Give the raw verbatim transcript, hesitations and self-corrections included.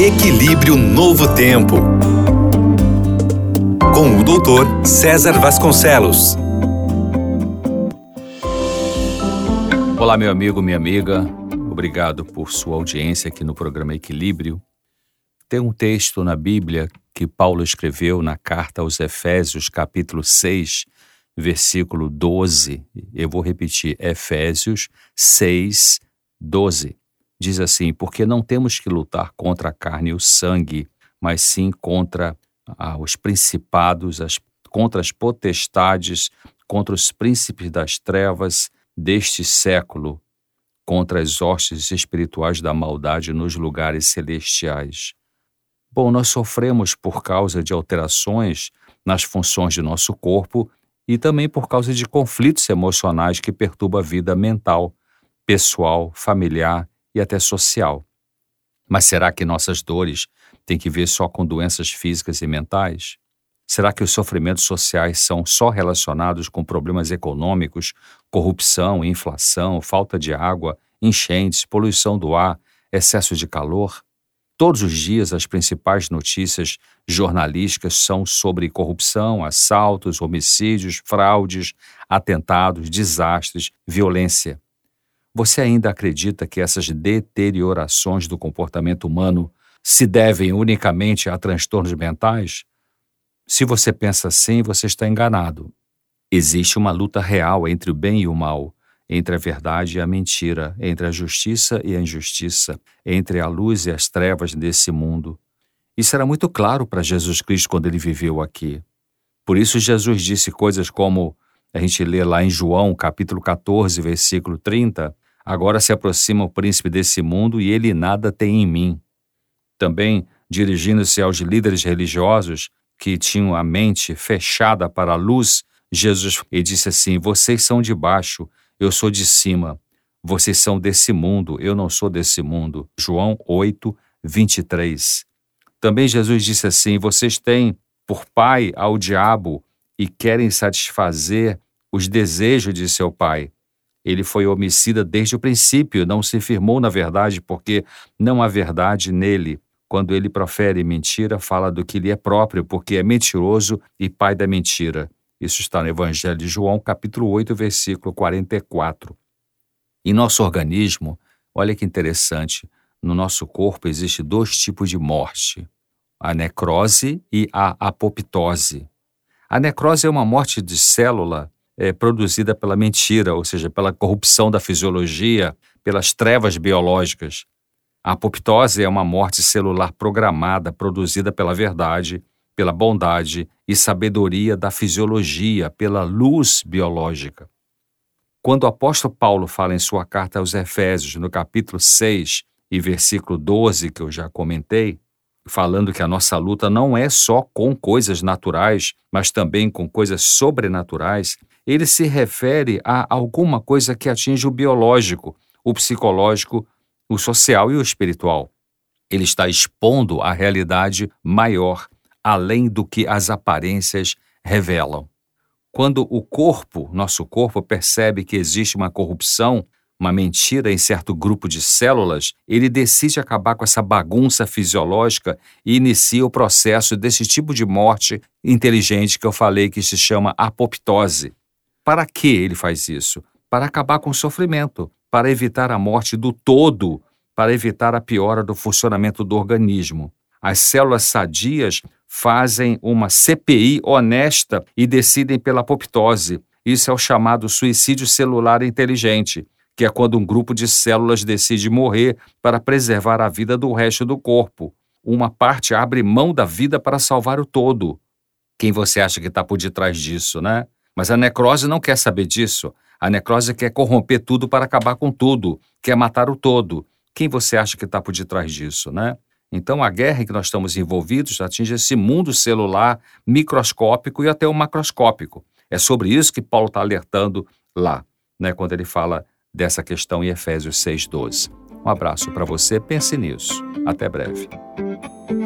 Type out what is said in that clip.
Equilíbrio Novo Tempo, com o doutor César Vasconcelos. Olá, meu amigo, minha amiga. Obrigado por sua audiência aqui no programa Equilíbrio. Tem um texto na Bíblia que Paulo escreveu na carta aos Efésios, capítulo seis, versículo doze. Eu vou repetir, Efésios seis, doze. Diz assim: porque não temos que lutar contra a carne e o sangue, mas sim contra ah, os principados, as, contra as potestades, contra os príncipes das trevas deste século, contra as hostes espirituais da maldade nos lugares celestiais. Bom, nós sofremos por causa de alterações nas funções de nosso corpo e também por causa de conflitos emocionais que perturbam a vida mental, pessoal, familiar e até social. Mas será que nossas dores têm que ver só com doenças físicas e mentais? Será que os sofrimentos sociais são só relacionados com problemas econômicos, corrupção, inflação, falta de água, enchentes, poluição do ar, excesso de calor? Todos os dias as principais notícias jornalísticas são sobre corrupção, assaltos, homicídios, fraudes, atentados, desastres, violência. Você ainda acredita que essas deteriorações do comportamento humano se devem unicamente a transtornos mentais? Se você pensa assim, você está enganado. Existe uma luta real entre o bem e o mal, entre a verdade e a mentira, entre a justiça e a injustiça, entre a luz e as trevas desse mundo. Isso era muito claro para Jesus Cristo quando ele viveu aqui. Por isso Jesus disse coisas como, a gente lê lá em João, capítulo catorze, versículo trinta, agora se aproxima o príncipe desse mundo e ele nada tem em mim. Também, dirigindo-se aos líderes religiosos que tinham a mente fechada para a luz, Jesus ele disse assim: vocês são de baixo, eu sou de cima. Vocês são desse mundo, eu não sou desse mundo. João oito, vinte e três. Também Jesus disse assim: vocês têm por pai ao diabo e querem satisfazer os desejos de seu pai. Ele foi homicida desde o princípio, não se firmou na verdade, porque não há verdade nele. Quando ele profere mentira, fala do que lhe é próprio, porque é mentiroso e pai da mentira. Isso está no Evangelho de João, capítulo oito, versículo quarenta e quatro. Em nosso organismo, olha que interessante, no nosso corpo existem dois tipos de morte, a necrose e a apoptose. A necrose é uma morte de célula é, produzida pela mentira, ou seja, pela corrupção da fisiologia, pelas trevas biológicas. A apoptose é uma morte celular programada, produzida pela verdade, pela bondade e sabedoria da fisiologia, pela luz biológica. Quando o apóstolo Paulo fala em sua carta aos Efésios, no capítulo seis e versículo doze, que eu já comentei, falando que a nossa luta não é só com coisas naturais, mas também com coisas sobrenaturais, ele se refere a alguma coisa que atinge o biológico, o psicológico, o social e o espiritual. Ele está expondo a realidade maior, além do que as aparências revelam. Quando o corpo, nosso corpo, percebe que existe uma corrupção, uma mentira em certo grupo de células, ele decide acabar com essa bagunça fisiológica e inicia o processo desse tipo de morte inteligente que eu falei, que se chama apoptose. Para que ele faz isso? Para acabar com o sofrimento, para evitar a morte do todo, para evitar a piora do funcionamento do organismo. As células sadias fazem uma C P I honesta e decidem pela apoptose. Isso é o chamado suicídio celular inteligente, que é quando um grupo de células decide morrer para preservar a vida do resto do corpo. Uma parte abre mão da vida para salvar o todo. Quem você acha que está por detrás disso, né? Mas a necrose não quer saber disso. A necrose quer corromper tudo para acabar com tudo, quer matar o todo. Quem você acha que está por detrás disso, né? Então, a guerra em que nós estamos envolvidos atinge esse mundo celular microscópico e até o macroscópico. É sobre isso que Paulo está alertando lá, né, quando ele fala dessa questão em Efésios seis, doze. Um abraço para você, pense nisso. Até breve.